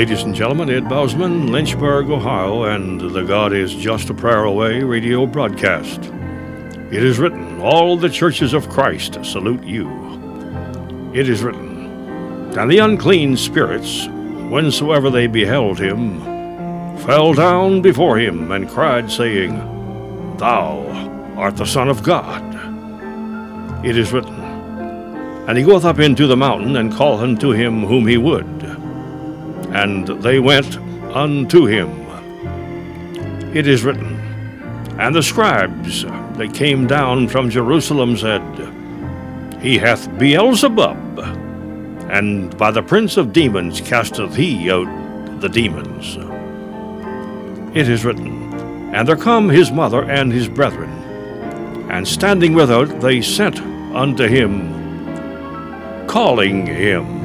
Ladies and gentlemen, Ed Bousman, Lynchburg, Ohio, and the God is Just a Prayer Away radio broadcast. It is written, all the churches of Christ salute you. It is written, and the unclean spirits, whensoever they beheld him, fell down before him and cried, saying, Thou art the Son of God. It is written, and he goeth up into the mountain, and calleth unto him whom he would. And they went unto him. It is written, and the scribes that came down from Jerusalem said, He hath Beelzebub, and by the prince of demons casteth he out the demons. It is written, and there come his mother and his brethren, and standing without they sent unto him, calling him.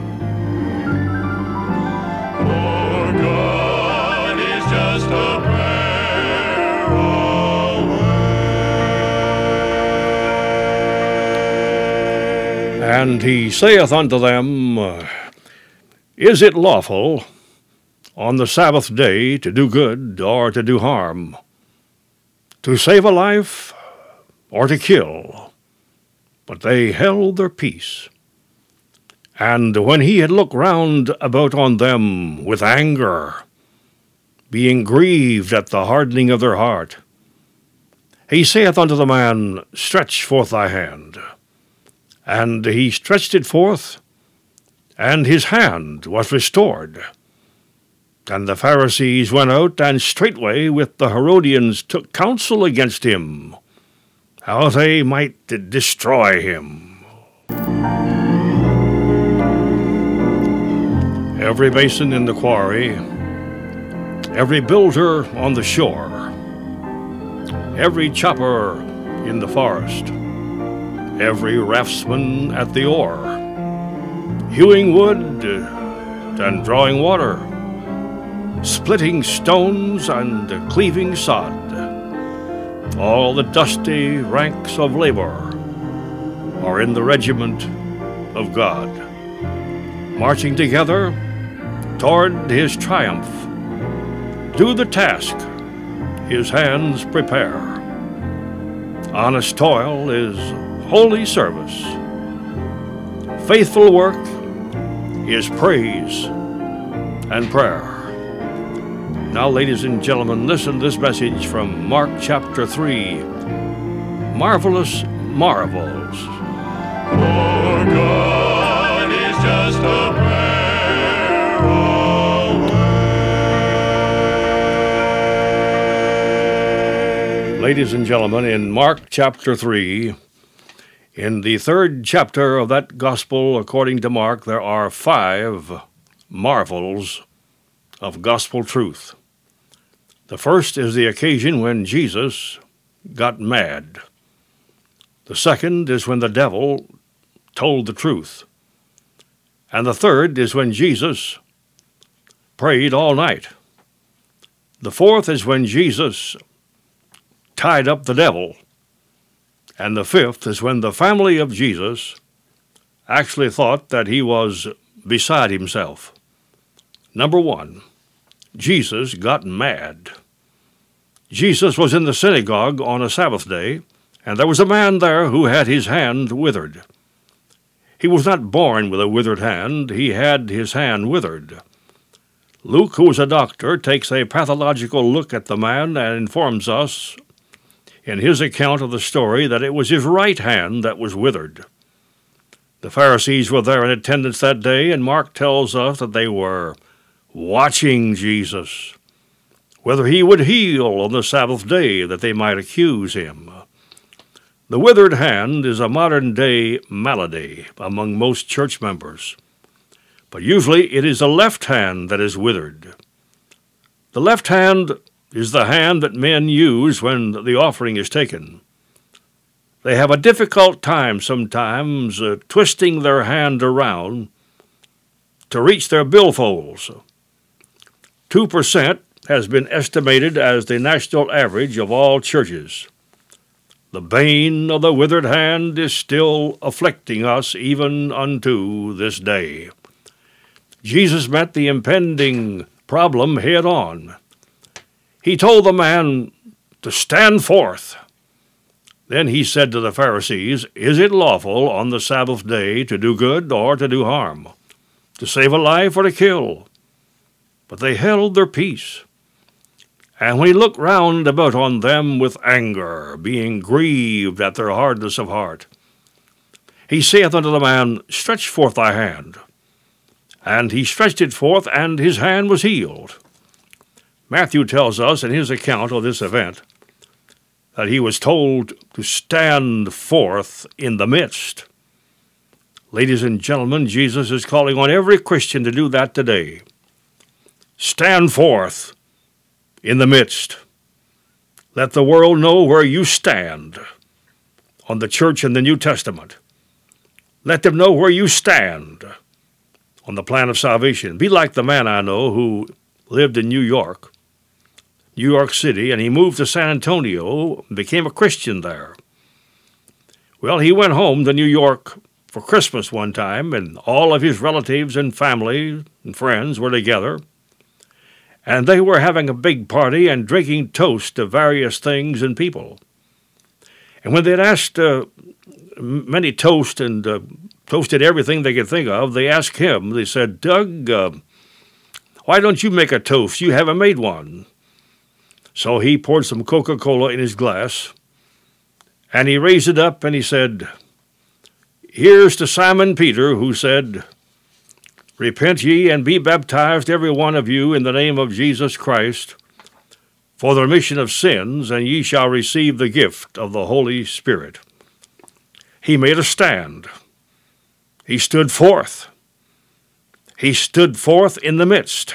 And he saith unto them, Is it lawful on the Sabbath day to do good or to do harm, to save a life or to kill? But they held their peace. And when he had looked round about on them with anger, being grieved at the hardening of their heart, he saith unto the man, Stretch forth thy hand. And he stretched it forth, and his hand was restored. And the Pharisees went out, and straightway with the Herodians took counsel against him, how they might destroy him. Every mason in the quarry, every builder on the shore, every chopper in the forest, every raftsman at the oar, hewing wood and drawing water, splitting stones and cleaving sod, all the dusty ranks of labor are in the regiment of God, marching together toward his triumph. Do the task his hands prepare. Honest toil is holy service. Faithful work is praise and prayer. Now, ladies and gentlemen, listen to this message from Mark chapter 3, Marvelous Marvels. For God is just a prayer away. Ladies and gentlemen, in Mark chapter 3, in the third chapter of that gospel according to Mark, there are 5 marvels of gospel truth. The first is the occasion when Jesus got mad. The second is when the devil told the truth. And the third is when Jesus prayed all night. The fourth is when Jesus tied up the devil. And the fifth is when the family of Jesus actually thought that he was beside himself. Number 1, Jesus got mad. Jesus was in the synagogue on a Sabbath day, and there was a man there who had his hand withered. He was not born with a withered hand, he had his hand withered. Luke, who was a doctor, takes a pathological look at the man and informs us in his account of the story that it was his right hand that was withered. The Pharisees were there in attendance that day, and Mark tells us that they were watching Jesus, whether he would heal on the Sabbath day that they might accuse him. The withered hand is a modern-day malady among most church members, but usually it is the left hand that is withered. The left hand is the hand that men use when the offering is taken. They have a difficult time sometimes twisting their hand around to reach their billfolds. 2% has been estimated as the national average of all churches. The bane of the withered hand is still afflicting us even unto this day. Jesus met the impending problem head on. He told the man to stand forth. Then he said to the Pharisees, "Is it lawful on the Sabbath day to do good or to do harm, to save a life or to kill?" But they held their peace. And when he looked round about on them with anger, being grieved at their hardness of heart, he saith unto the man, "Stretch forth thy hand." And he stretched it forth, and his hand was healed. Matthew tells us in his account of this event that he was told to stand forth in the midst. Ladies and gentlemen, Jesus is calling on every Christian to do that today. Stand forth in the midst. Let the world know where you stand on the church in the New Testament. Let them know where you stand on the plan of salvation. Be like the man I know who lived in New York City, and he moved to San Antonio and became a Christian there. Well, he went home to New York for Christmas one time, and all of his relatives and family and friends were together. And they were having a big party and drinking toast to various things and people. And when they'd asked many toast and toasted everything they could think of, they asked him, they said, "Doug, why don't you make a toast? You haven't made one." So he poured some Coca-Cola in his glass, and he raised it up and he said, "Here's to Simon Peter, who said, 'Repent ye and be baptized every one of you in the name of Jesus Christ for the remission of sins, and ye shall receive the gift of the Holy Spirit.'" He made a stand. He stood forth. He stood forth in the midst.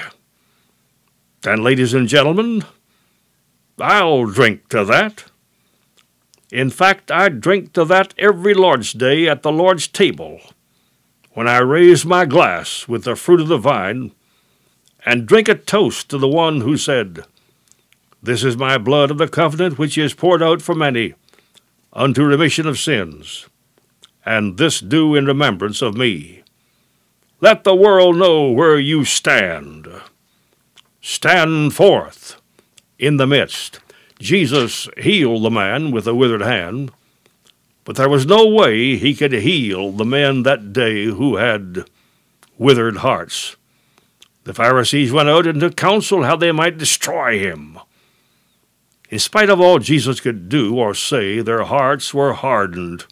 And ladies and gentlemen, I'll drink to that. In fact, I drink to that every Lord's Day at the Lord's table, when I raise my glass with the fruit of the vine and drink a toast to the one who said, "This is my blood of the covenant, which is poured out for many, unto remission of sins. And this do in remembrance of me." Let the world know where you stand. Stand forth in the midst. Jesus healed the man with the withered hand, but there was no way he could heal the men that day who had withered hearts. The Pharisees went out into counsel how they might destroy him. In spite of all Jesus could do or say, their hearts were hardened.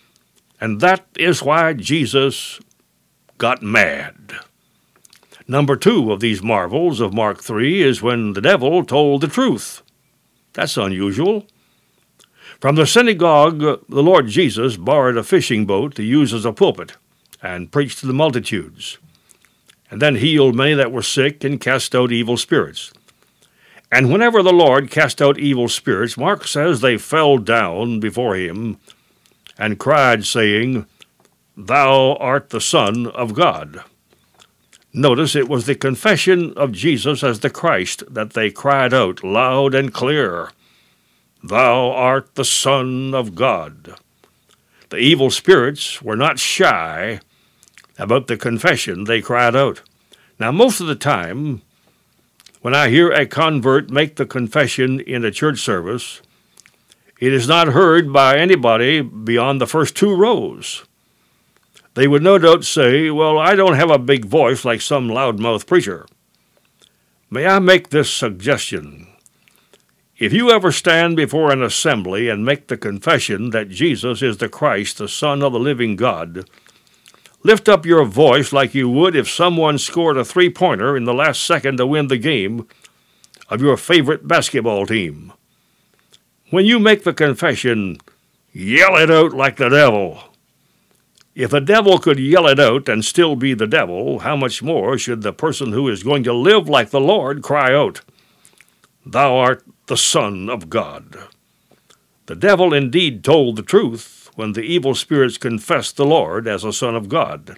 And that is why Jesus got mad. Number 2 of these marvels of Mark 3 is when the devil told the truth. That's unusual. From the synagogue, the Lord Jesus borrowed a fishing boat to use as a pulpit and preached to the multitudes, and then healed many that were sick and cast out evil spirits. And whenever the Lord cast out evil spirits, Mark says they fell down before him and cried, saying, "Thou art the Son of God." Notice it was the confession of Jesus as the Christ that they cried out loud and clear, "Thou art the Son of God." The evil spirits were not shy about the confession they cried out. Now, most of the time, when I hear a convert make the confession in a church service, it is not heard by anybody beyond the first 2 rows. They would no doubt say, "Well, I don't have a big voice like some loudmouth preacher." May I make this suggestion? If you ever stand before an assembly and make the confession that Jesus is the Christ, the Son of the living God, lift up your voice like you would if someone scored a 3-pointer in the last second to win the game of your favorite basketball team. When you make the confession, yell it out like the devil. If the devil could yell it out and still be the devil, how much more should the person who is going to live like the Lord cry out, "Thou art the Son of God"? The devil indeed told the truth when the evil spirits confessed the Lord as a Son of God.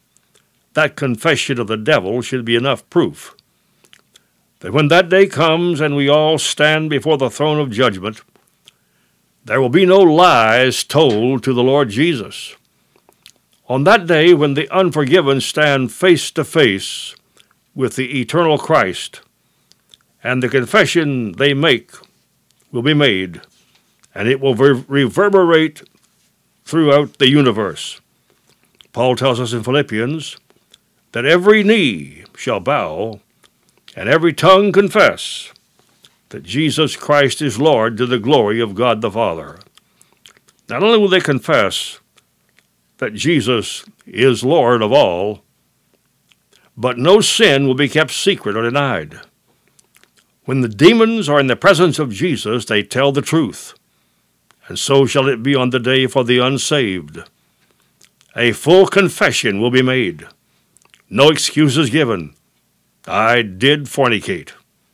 That confession of the devil should be enough proof that when that day comes and we all stand before the throne of judgment, there will be no lies told to the Lord Jesus. On that day when the unforgiven stand face to face with the eternal Christ, and the confession they make will be made, and it will reverberate throughout the universe. Paul tells us in Philippians that every knee shall bow and every tongue confess that Jesus Christ is Lord to the glory of God the Father. Not only will they confess that Jesus is Lord of all, but no sin will be kept secret or denied. When the demons are in the presence of Jesus, they tell the truth, and so shall it be on the day for the unsaved. A full confession will be made. No excuses given. I did fornicate.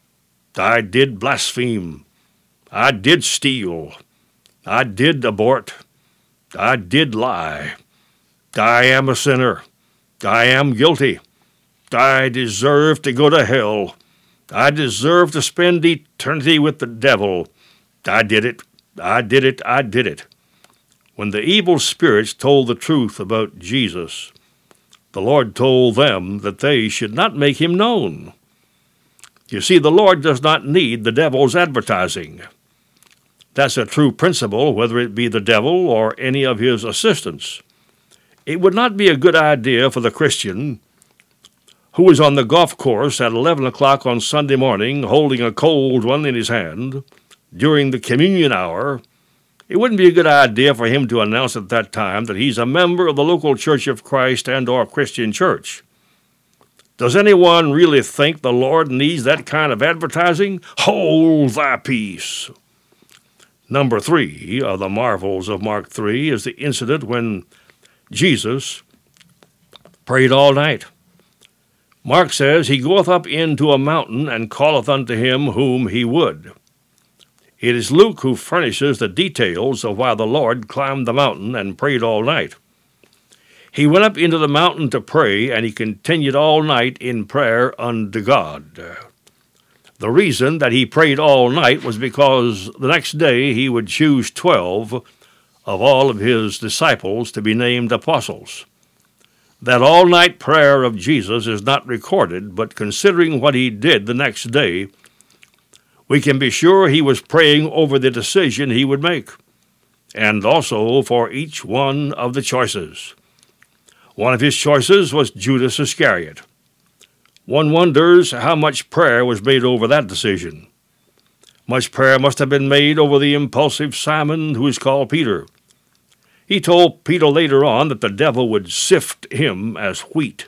I did blaspheme. I did steal. I did abort. I did lie. I am a sinner. I am guilty. I deserve to go to hell. I deserve to spend eternity with the devil. I did it. I did it. I did it. When the evil spirits told the truth about Jesus, the Lord told them that they should not make him known. You see, the Lord does not need the devil's advertising. That's a true principle, whether it be the devil or any of his assistants. It would not be a good idea for the Christian who is on the golf course at 11 o'clock on Sunday morning holding a cold one in his hand during the communion hour. It wouldn't be a good idea for him to announce at that time that he's a member of the local Church of Christ and or Christian church. Does anyone really think the Lord needs that kind of advertising? Hold thy peace. Number 3 of the marvels of Mark 3 is the incident when Jesus prayed all night. Mark says, he goeth up into a mountain and calleth unto him whom he would. It is Luke who furnishes the details of why the Lord climbed the mountain and prayed all night. He went up into the mountain to pray, and he continued all night in prayer unto God. The reason that he prayed all night was because the next day he would choose 12 of all of his disciples to be named apostles. That all-night prayer of Jesus is not recorded, but considering what he did the next day, we can be sure he was praying over the decision he would make, and also for each one of the choices. One of his choices was Judas Iscariot. One wonders how much prayer was made over that decision. Much prayer must have been made over the impulsive Simon, who is called Peter. He told Peter later on that the devil would sift him as wheat.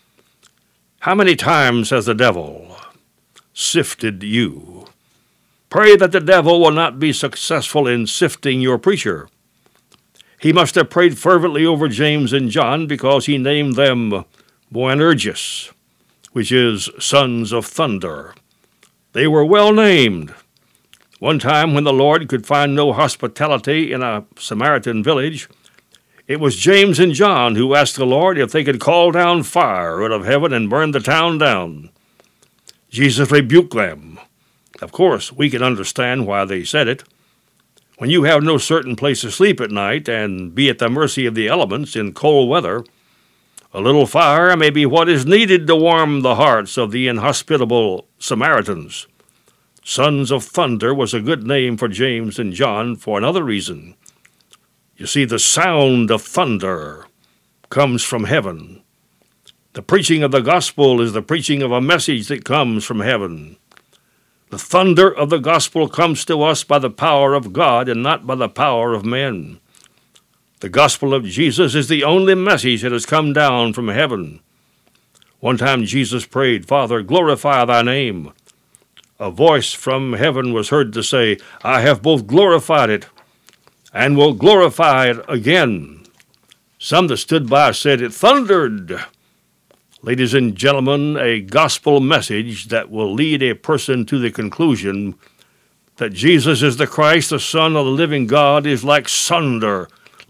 How many times has the devil sifted you? Pray that the devil will not be successful in sifting your preacher. He must have prayed fervently over James and John because he named them Boanerges, which is sons of thunder. They were well named. One time when the Lord could find no hospitality in a Samaritan village, it was James and John who asked the Lord if they could call down fire out of heaven and burn the town down. Jesus rebuked them. Of course, we can understand why they said it. When you have no certain place to sleep at night and be at the mercy of the elements in cold weather, a little fire may be what is needed to warm the hearts of the inhospitable Samaritans. Sons of Thunder was a good name for James and John for another reason. You see, the sound of thunder comes from heaven. The preaching of the gospel is the preaching of a message that comes from heaven. The thunder of the gospel comes to us by the power of God and not by the power of men. The gospel of Jesus is the only message that has come down from heaven. One time Jesus prayed, Father, glorify thy name. A voice from heaven was heard to say, I have both glorified it and will glorify it again. Some that stood by said it thundered. Ladies and gentlemen, a gospel message that will lead a person to the conclusion that Jesus is the Christ, the Son of the living God, is like thunder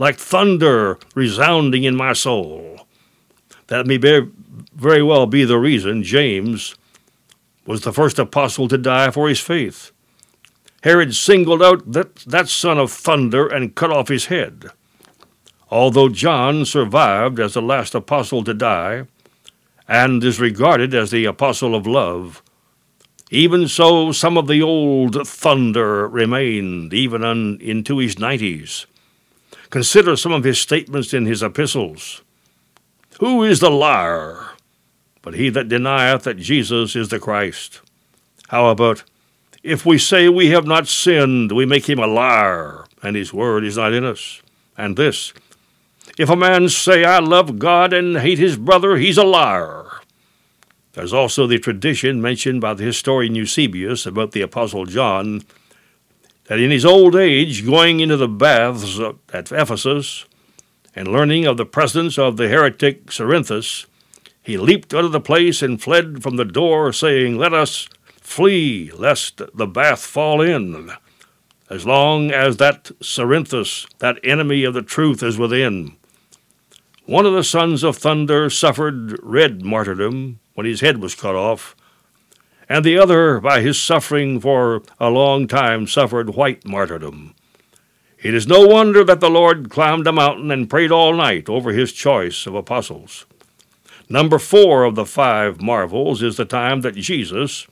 resounding in my soul. That may very well be the reason James was the first apostle to die for his faith. Herod singled out that son of thunder and cut off his head. Although John survived as the last apostle to die, and is regarded as the apostle of love, even so some of the old thunder remained even into his 90s. Consider some of his statements in his epistles. Who is the liar but he that denieth that Jesus is the Christ? How about, if we say we have not sinned, we make him a liar, and his word is not in us. And this, if a man say, I love God and hate his brother, he's a liar. There's also the tradition mentioned by the historian Eusebius about the Apostle John, that in his old age, going into the baths at Ephesus and learning of the presence of the heretic Cerinthus, he leaped out of the place and fled from the door, saying, Let us flee, lest the bath fall in, as long as that Cerinthus, that enemy of the truth, is within. One of the sons of thunder suffered red martyrdom when his head was cut off, and the other, by his suffering for a long time, suffered white martyrdom. It is no wonder that the Lord climbed a mountain and prayed all night over his choice of apostles. Number 4 of the 5 marvels is the time that Jesus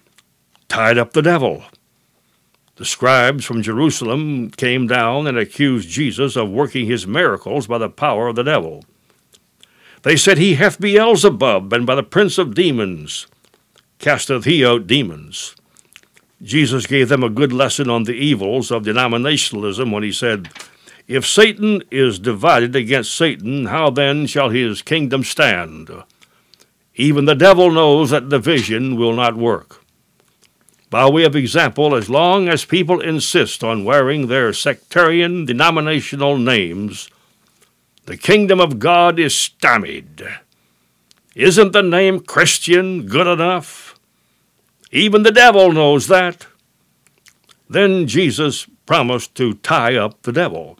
tied up the devil. The scribes from Jerusalem came down and accused Jesus of working his miracles by the power of the devil. They said, He hath Beelzebub, and by the prince of demons casteth he out demons. Jesus gave them a good lesson on the evils of denominationalism when he said, If Satan is divided against Satan, how then shall his kingdom stand? Even the devil knows that division will not work. By way of example, as long as people insist on wearing their sectarian denominational names, the kingdom of God is stymied. Isn't the name Christian good enough? Even the devil knows that. Then Jesus promised to tie up the devil.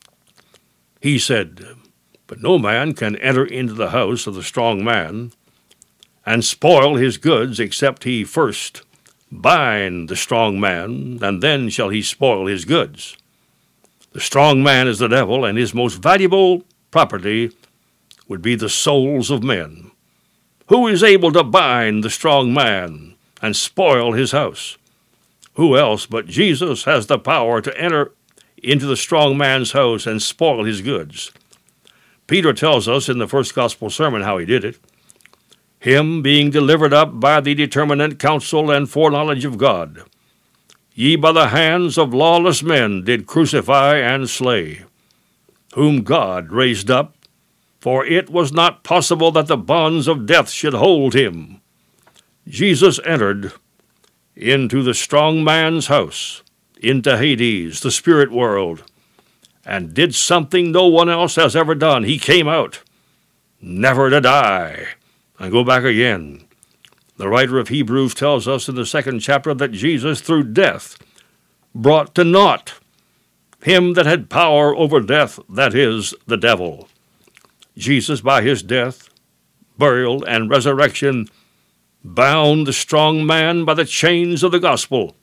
He said, But no man can enter into the house of the strong man and spoil his goods, except he first bind the strong man, and then shall he spoil his goods. The strong man is the devil, and his most valuable property would be the souls of men. Who is able to bind the strong man and spoil his house? Who else but Jesus has the power to enter into the strong man's house and spoil his goods? Peter tells us in the first gospel sermon how he did it. Him being delivered up by the determinate counsel and foreknowledge of God, ye by the hands of lawless men did crucify and slay, whom God raised up, for it was not possible that the bonds of death should hold him. Jesus entered into the strong man's house, into Hades, the spirit world, and did something no one else has ever done. He came out, never to die, and go back again. The writer of Hebrews tells us in the 2nd chapter that Jesus, through death, brought to naught him that had power over death, that is, the devil. Jesus, by his death, burial, and resurrection, bound the strong man by the chains of the gospel.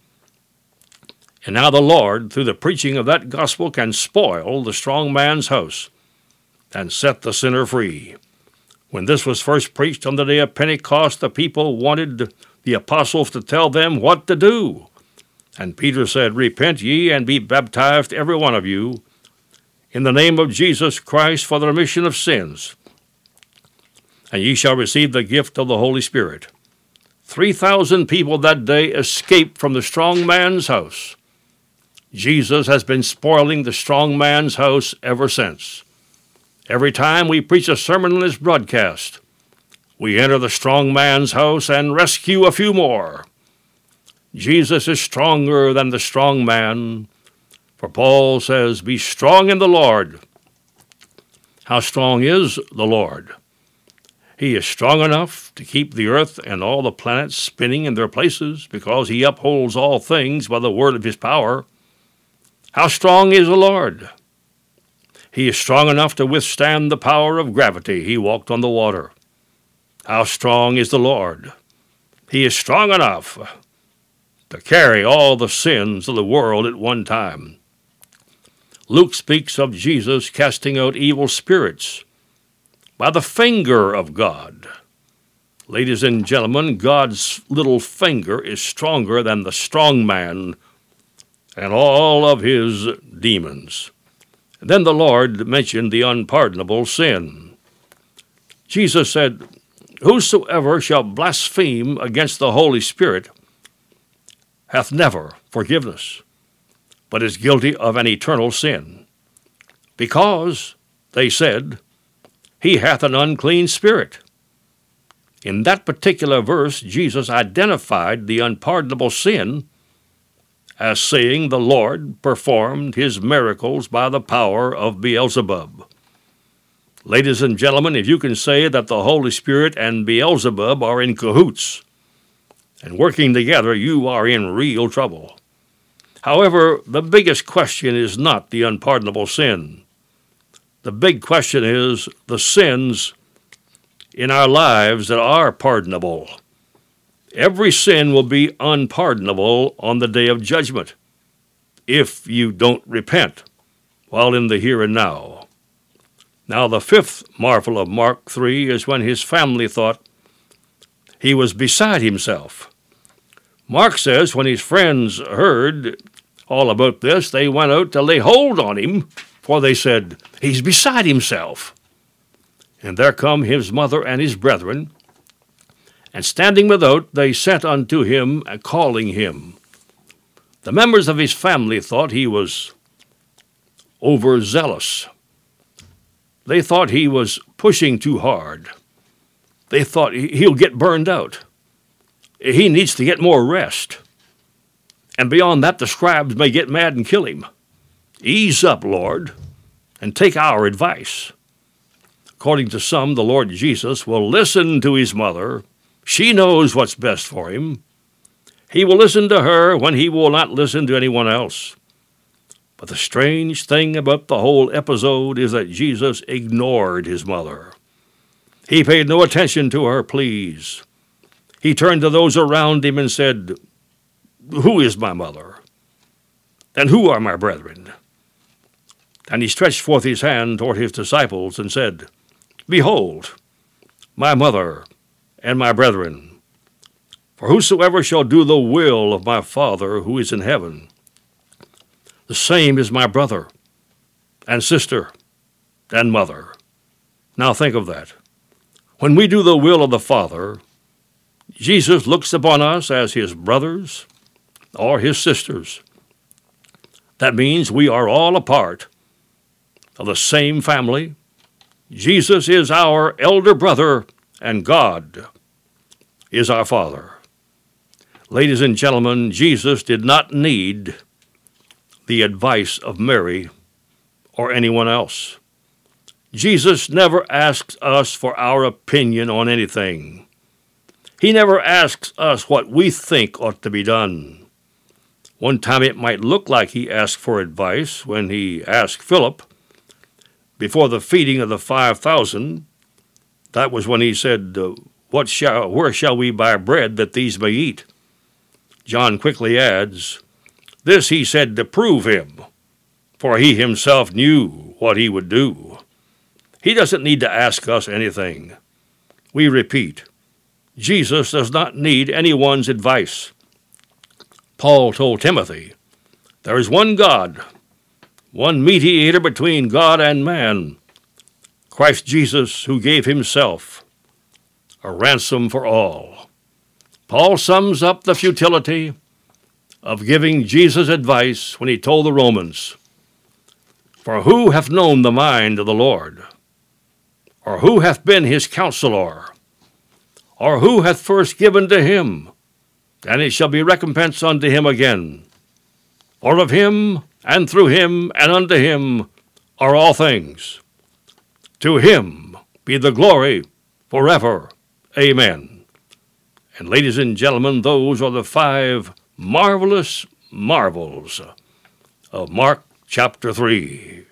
And now the Lord, through the preaching of that gospel, can spoil the strong man's house and set the sinner free. When this was first preached on the day of Pentecost, the people wanted the apostles to tell them what to do. And Peter said, Repent ye and be baptized, every one of you, in the name of Jesus Christ for the remission of sins, and ye shall receive the gift of the Holy Spirit. 3,000 people that day escaped from the strong man's house. Jesus has been spoiling the strong man's house ever since. Every time we preach a sermon in this broadcast, we enter the strong man's house and rescue a few more. Jesus is stronger than the strong man, for Paul says, Be strong in the Lord. How strong is the Lord? He is strong enough to keep the earth and all the planets spinning in their places, because he upholds all things by the word of his power. How strong is the Lord? He is strong enough to withstand the power of gravity. He walked on the water. How strong is the Lord? He is strong enough to carry all the sins of the world at one time. Luke speaks of Jesus casting out evil spirits by the finger of God. Ladies and gentlemen, God's little finger is stronger than the strong man and all of his demons. And then the Lord mentioned the unpardonable sin. Jesus said, "Whosoever shall blaspheme against the Holy Spirit hath never forgiveness, but is guilty of an eternal sin. Because," they said, "he hath an unclean spirit." In that particular verse, Jesus identified the unpardonable sin as saying the Lord performed his miracles by the power of Beelzebub. Ladies and gentlemen, if you can say that the Holy Spirit and Beelzebub are in cahoots and working together, you are in real trouble. However, the biggest question is not the unpardonable sin. The big question is the sins in our lives that are pardonable. Every sin will be unpardonable on the day of judgment if you don't repent while in the here and now. Now, the fifth marvel of Mark 3 is when his family thought he was beside himself. Mark says when his friends heard all about this, they went out to lay hold on him, for they said, "He's beside himself." And there come his mother and his brethren, and standing without, they sent unto him, calling him. The members of his family thought he was overzealous. They thought he was pushing too hard. They thought he'll get burned out. He needs to get more rest. And beyond that, the scribes may get mad and kill him. Ease up, Lord, and take our advice. According to some, the Lord Jesus will listen to his mother. She knows what's best for him. He will listen to her when he will not listen to anyone else. But the strange thing about the whole episode is that Jesus ignored his mother. He paid no attention to her pleas. He turned to those around him and said, "Who is my mother? And who are my brethren?" And he stretched forth his hand toward his disciples and said, "Behold, my mother and my brethren. For whosoever shall do the will of my Father who is in heaven, the same is my brother and sister and mother." Now think of that. When we do the will of the Father, Jesus looks upon us as his brothers or his sisters. That means we are all a part of the same family. Jesus is our elder brother, and God is our Father. Ladies and gentlemen, Jesus did not need the advice of Mary or anyone else. Jesus never asks us for our opinion on anything. He never asks us what we think ought to be done. One time it might look like he asked for advice when he asked Philip before the feeding of the 5,000. That was when he said, where shall we buy bread that these may eat? John quickly adds, this he said to prove him, for he himself knew what he would do. He doesn't need to ask us anything. We repeat, Jesus does not need anyone's advice. Paul told Timothy, there is one God, one mediator between God and man, Christ Jesus, who gave himself a ransom for all. Paul sums up the futility of giving Jesus advice when he told the Romans, for who hath known the mind of the Lord? Or who hath been his counselor? Or who hath first given to him? And it shall be recompense unto him again. For of him, and through him, and unto him are all things. To him be the glory forever. Amen. And ladies and gentlemen, those are the 5 marvelous marvels of Mark chapter 3.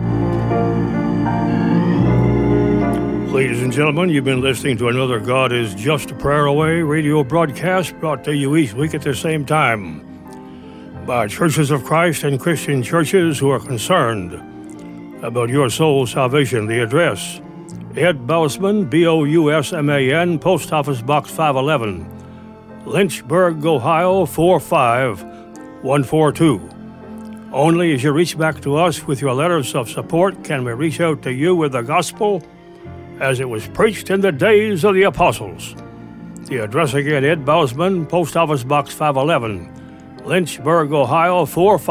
Ladies and gentlemen, you've been listening to another God is Just a Prayer Away radio broadcast brought to you each week at the same time. by churches of Christ and Christian churches who are concerned about your soul's salvation. The address: Ed Bousman, Bousman, Post Office Box 511, Lynchburg, Ohio 45142. Only as you reach back to us with your letters of support can we reach out to you with the gospel as it was preached in the days of the apostles. The address again: Ed Bousman, Post Office Box 511, Lynchburg, Ohio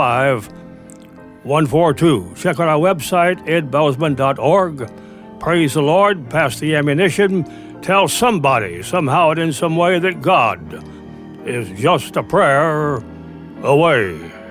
45142. Check out our website, edbousman.org. Praise the Lord, pass the ammunition, tell somebody, somehow and in some way, that God is just a prayer away.